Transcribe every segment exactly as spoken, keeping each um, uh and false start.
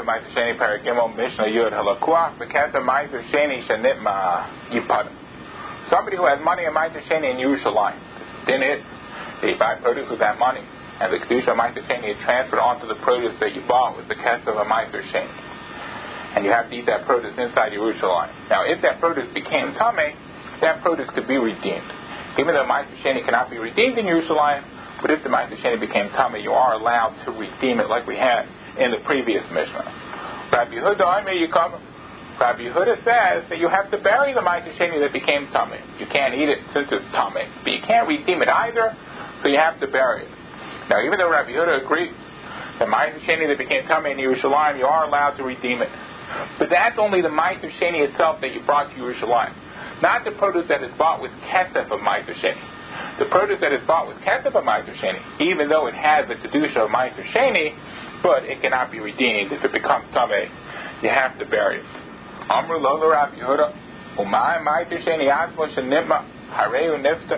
Taimer Ma'aser Sheni Paragimel Mishnah Yud Halakuach B'Keta Ma'aser Sheni Shanitma Yipada. Somebody who has money in Ma'aser Sheni in Yerushalayim, then it, they buy produce with that money, and the Kedusha of Ma'aser Sheni is transferred onto the produce that you bought with the Kesef of Ma'aser Sheni. And you have to eat that produce inside Yerushalayim. Now, if that produce became Tameh, that produce could be redeemed. Even though Ma'aser Sheni cannot be redeemed in Yerushalayim, but if the Ma'aser Sheni became Tameh, you are allowed to redeem it like we had in the previous Mishnah. Rabbi Yehuda, I may you cover. Rabbi Yehuda says that you have to bury the Ma'aser Sheni that became Tameh. You can't eat it since it's Tameh, but you can't redeem it either, so you have to bury it. Now, even though Rabbi Yehuda agrees that Ma'aser Sheni that became Tameh in Yerushalayim, you are allowed to redeem it. But that's only the Ma'aser Sheni itself that you brought to Yerushalayim, not the produce that is bought with Kesef of Ma'aser Sheni. The produce that is bought with Kesef of Ma'aser Sheni, even though it has the Kedusha of Ma'aser Sheni, but it cannot be redeemed. If it becomes Tameh, you have to bury it. Amru lo Rabbi Yehuda, Umay Ma'aser Sheni Atzmo Shenimma Hareu Nifta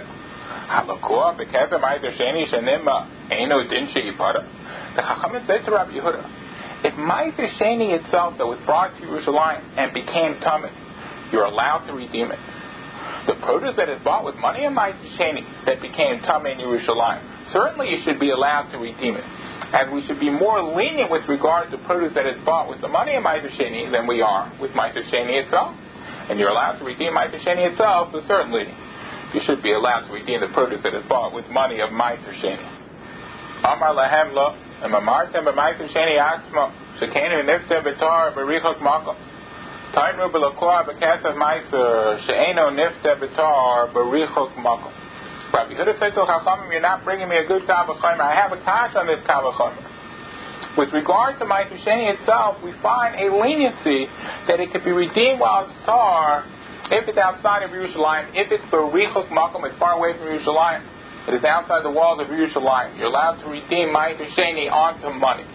Halakua B'Kesef Ma'aser Sheni Shenimma Eino Din Sheyipada. The Chachamim said to Rabbi Yehuda, if Ma'aser Sheni itself that was brought to Yerushalayim and became Tameh, you're allowed to redeem it. The produce that is bought with money in Ma'aser Sheni that became Tameh in Yerushalayim, certainly you should be allowed to redeem it. And we should be more lenient with regard to produce that is bought with the money in Ma'aser Sheni than we are with Ma'aser Sheni itself. And you're allowed to redeem Ma'aser Sheni itself, so certainly you should be allowed to redeem the produce that is bought with money of Ma'aser Sheni. Amar lahem lo, and mamartem b'Ma'aser Sheni atzmo, shekenu nifte b'tar b'richok makom. Taimru b'lakoa b'kesef Ma'aser, she'eno nifte b'tar b'richok makom. Rabbi Yehuda said to Chachamim, you're not bringing me a good Kal V'chomer. I have a kash on this Kal V'chomer. With regard to Ma'aser Sheni itself, we find a leniency that it can be redeemed while it's tar, if it's outside of Yerushalayim, if it's b'richok makom, it's far away from Yerushalayim, it is outside the walls of Yerushalayim. You're allowed to redeem Ma'aser Sheni onto money.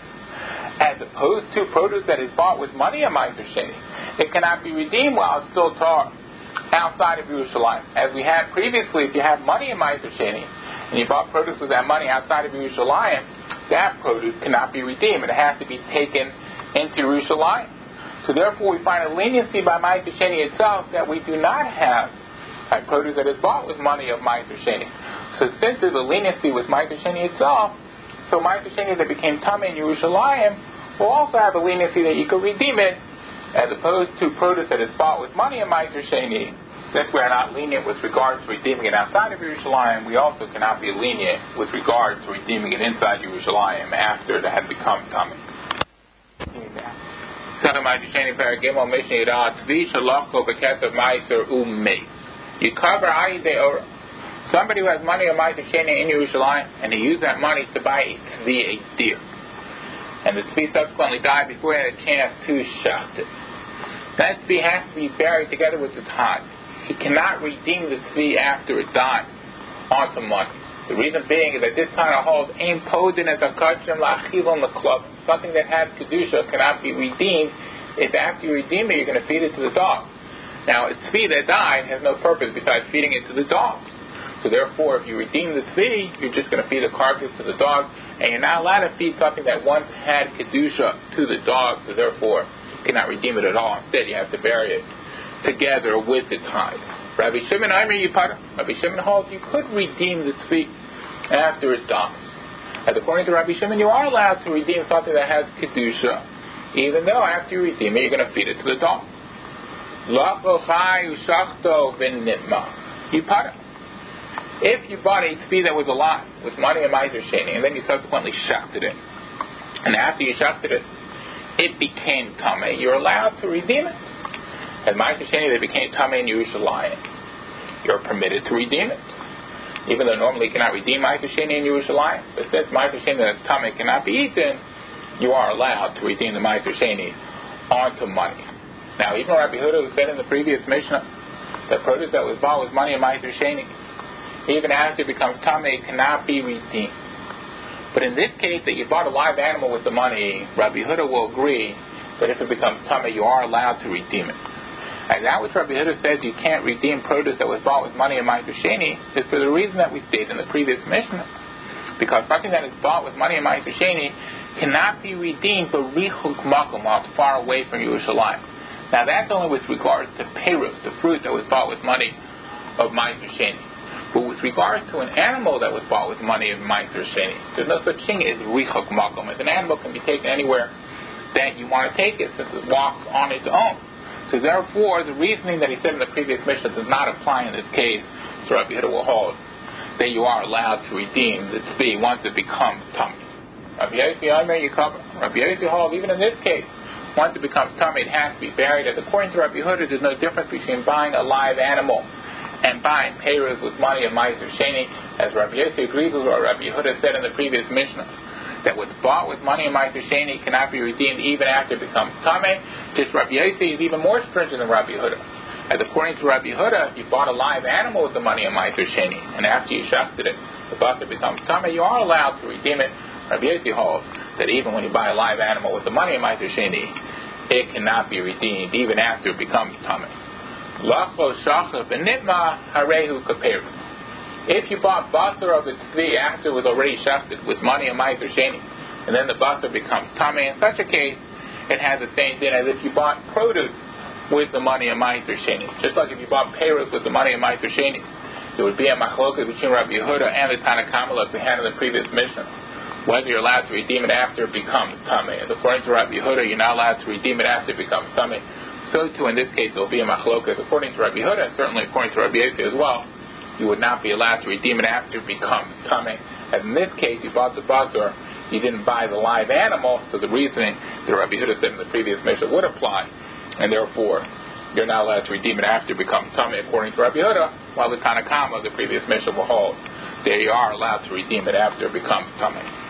As opposed to produce that is bought with money in Ma'aser Sheni, it cannot be redeemed while it's still tar outside of Yerushalayim. As we had previously, if you have money in Ma'aser Sheni and you bought produce with that money outside of Yerushalayim, that produce cannot be redeemed. It has to be taken into Yerushalayim. So therefore, we find a leniency by Ma'aser Sheni itself that we do not have by produce that is bought with money of Ma'aser Sheni. So since there's a leniency with Ma'aser Sheni itself, so Ma'aser Sheni that became Tameh in Yerushalayim will also have a leniency that you can redeem it, as opposed to produce that is bought with money in Ma'aser Sheni. Since we are not lenient with regard to redeeming it outside of Yerushalayim, we also cannot be lenient with regard to redeeming it inside Yerushalayim after it had become Tameh. You cover Ayidei Ora. Somebody who has money in Ma'aser Sheni in Yerushalayim, and he used that money to buy a tzvi, a deer. And the tzvi subsequently died before he had a chance to shacht it. That tzvi has to be buried together with the tithe. He cannot redeem the tzvi after it died onto money. The reason being is that this time it holds aim podin as a kachim la'achilon l'klub. Something that has kedusha cannot be redeemed if after you redeem it you're going to feed it to the dog. Now a tzvi that died has no purpose besides feeding it to the dogs. So therefore, if you redeem the tzvi, you're just going to feed the carcass to the dog, and you're not allowed to feed something that once had kedusha to the dog. So therefore, you cannot redeem it at all. Instead, you have to bury it together with the tithe. Rabbi Shimon Aimer Yipada. Rabbi Shimon holds you could redeem the tzvi after it dies. As according to Rabbi Shimon, you are allowed to redeem something that has kedusha, even though after you redeem it, you're going to feed it to the dog. Yipada. If you bought a tzvi that was alive with money in Ma'aser Sheni, and then you subsequently shafted it, and after you shafted it, it became Tameh, you're allowed to redeem it. As Ma'aser Sheni that became Tameh in Yerushalayim, you're permitted to redeem it. Even though normally you cannot redeem Ma'aser Sheni in Yerushalayim, but since Ma'aser Sheni that's Tameh cannot be eaten, you are allowed to redeem the Ma'aser Sheni onto money. Now, even Rabbi Yehuda, who said in the previous Mishnah that produce that was bought with money in Ma'aser Sheni, even after it becomes Tameh, it cannot be redeemed. But in this case, that you bought a live animal with the money, Rabbi Yehuda will agree that if it becomes Tameh, you are allowed to redeem it. And that which Rabbi Yehuda says you can't redeem produce that was bought with money in Ma'aser Sheni is for the reason that we stated in the previous Mishnah. Because something that is bought with money in Ma'aser Sheni cannot be redeemed but richuk makom, while it's far away from Yerushalayim. Now that's only with regards to perus, the fruit that was bought with money of Meiser Sheni. But with regards to an animal that was bought with money of Meiser Sheni, there's no such thing as richuk makom. As an animal can be taken anywhere that you want to take it, since it walks on its own. So therefore, the reasoning that he said in the previous Mishnah does not apply in this case. So Rabbi Yehuda will hold that you are allowed to redeem the tzvi once it becomes tummy. Rabbi Yossi holds even in this case, once it becomes tummy, it has to be buried. As according to Rabbi Yehuda, there's no difference between buying a live animal and buying payers with money of Meiser Sheni, as Rabbi Yossi agrees with what Rabbi Yehuda said in the previous Mishnah, that what's bought with money of Meiser Sheni cannot be redeemed even after it becomes tummy. Just Rabbi Yossi is even more stringent than Rabbi Yehuda. As according to Rabbi Yehuda, if you bought a live animal with the money of Meiser Sheni, and after you shafted it, the basar becomes tummy, you are allowed to redeem it. Rabbi Yossi holds that even when you buy a live animal with the money of Meiser Sheni, it cannot be redeemed even after it becomes tummy. Lachlo shachar b'nitma harehu kaperu. If you bought basar of its tzvi after it was already shafted with money of Meiser Sheni, and then the basar becomes tummy, in such a case, it has the same thing as if you bought produce with the money of Meiser Sheni. Just like if you bought perus with the money of Meiser Sheni, there would be a machloket between Rabbi Yehuda and the Tanna Kama like we had in the previous Mishnah, whether you're allowed to redeem it after it becomes tummy. And according to Rabbi Yehuda, you're not allowed to redeem it after it becomes tummy. So too in this case, there will be a machloket according to Rabbi Yehuda, and certainly according to Rabbi Yossi as well. You would not be allowed to redeem it after it becomes tummy. And in this case, you bought the basar, you didn't buy the live animal, so the reasoning that Rabbi Yehuda said in the previous Mishnah would apply, and therefore you're not allowed to redeem it after it becomes tummy according to Rabbi Yehuda, while the Tanna Kama of the previous Mishnah will hold that you are allowed to redeem it after it becomes tummy.